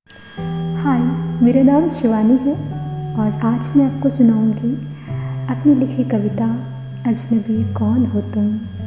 हाय, मेरा नाम शिवानी है और आज मैं आपको सुनाऊंगी अपनी लिखी कविता अजनबी कौन हो तुम।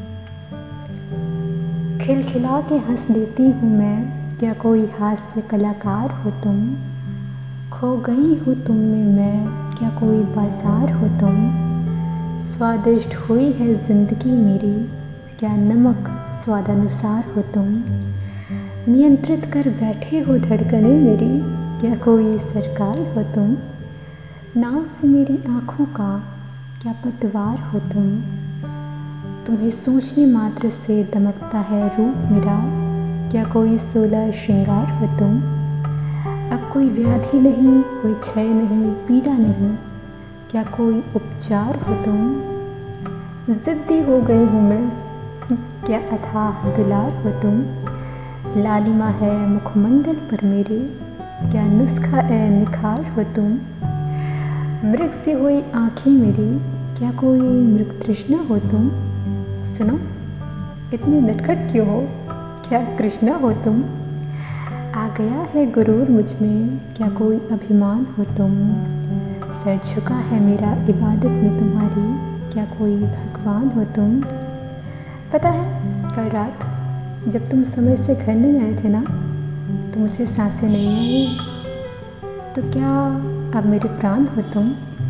खिलखिला के हंस देती हूँ मैं, क्या कोई हास्य कलाकार हो तुम। खो गई हूँ तुम में मैं, क्या कोई बाजार हो तुम। स्वादिष्ट हुई है ज़िंदगी मेरी, क्या नमक स्वादानुसार हो तुम। नियंत्रित कर बैठे हो धड़कनें मेरी, क्या कोई सरकार हो तुम। नाव से मेरी आँखों का क्या पतवार हो तुम। तुम्हें सोचने मात्र से दमकता है रूप मेरा, क्या कोई 16 श्रृंगार हो तुम। अब कोई व्याधि नहीं, कोई क्षय नहीं, पीड़ा नहीं, क्या कोई उपचार हो तुम। ज़िद्दी हो गई हूँ मैं, क्या अथाह दुलार हो तुम। लालिमा है मुखमंडल पर मेरे, क्या नुस्खा ए निखार हो तुम। मृग से हुई आँखें मेरी, क्या कोई मृग तृष्णा हो तुम। सुनो, इतनी नटखट क्यों हो, क्या कृष्णा हो तुम। आ गया है गुरूर मुझ में, क्या कोई अभिमान हो तुम। सर झुका है मेरा इबादत में तुम्हारी, क्या कोई भगवान हो तुम। पता है, कल रात जब तुम समय से घर नहीं आए थे ना, तो मुझे सांसें नहीं आई, तो क्या अब मेरे प्राण हो तुम।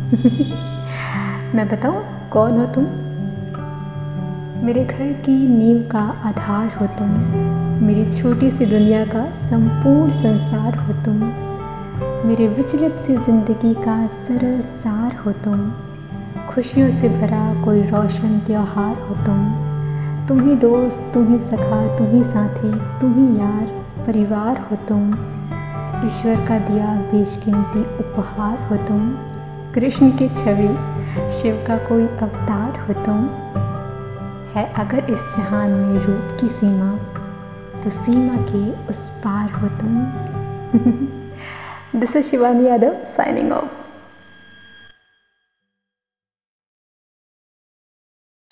मैं बताऊँ कौन हो तुम। मेरे घर की नींव का आधार हो तुम, मेरी छोटी सी दुनिया का संपूर्ण संसार हो तुम। मेरे विचलित सी जिंदगी का सरल सार हो तुम। खुशियों से भरा कोई रोशन त्योहार हो तुम ही दोस्त, तुम ही सखा, तुम ही साथी, तुम ही यार, परिवार हो तुम। ईश्वर का दिया बेशकीमती उपहार हो तुम। कृष्ण की छवि, शिव का कोई अवतार हो तुम। है अगर इस जहान में रूप की सीमा, तो सीमा के उस पार हो तुम। This is Shivani Yadav signing of.